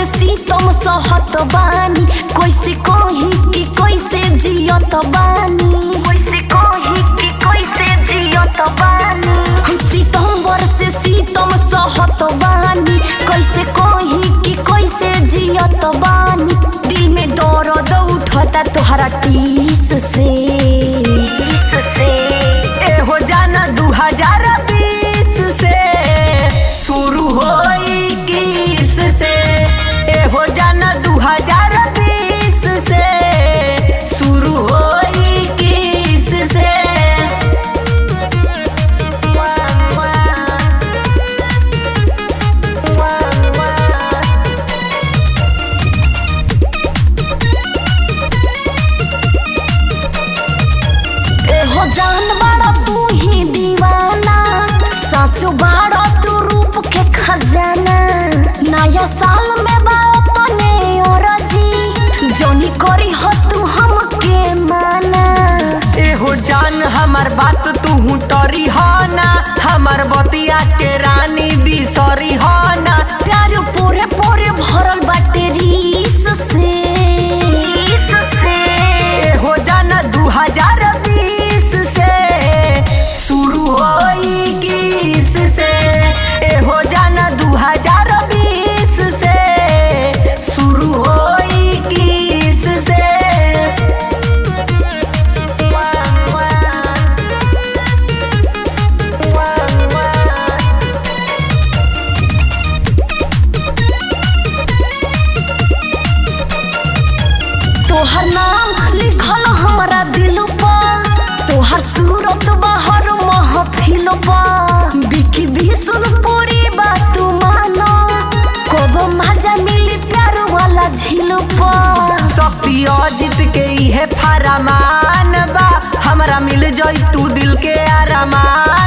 से सीतम सहत बानी, कैसे कही कि कैसे जियत बानी, कैसे कही कि कैसे जियत बानी। हम सितंबर से सीतम सहत बानी, कैसे कही कि कैसे जियत बानी। दिल में दर्द उठता तोहरा टीस से एहो जाना 2020 से शुरू होई किस से, एहो जाना 2020 से शुरू होई किस से। एहो जान बड़ा तू ही दीवाना, सच बड़ा तू रूप के खजाना। नया साल में बातने और जी जोनी करी हो तू हमके माना। एहो जान हमार बात तू टरी हो ना, हमार बतिया के रानी बिसरी हो ना। प्यार पूरे पूरे भरल बाटे रीस से एहो जाना 2020 से शुरू होई किस से, एहो जाना 2020 से शुरू होई किस से। तोहर नाम लिखल हमरा दिल पर, तोहर सूरत बाहर महफिल पर। बिकी भी सुन पूरी बात मानो, कब मजा मिली प्यार वाला झील पर। शक्ति अजित के इहे फरमान बा, हमरा मिल जाई तू दिल के आरामान।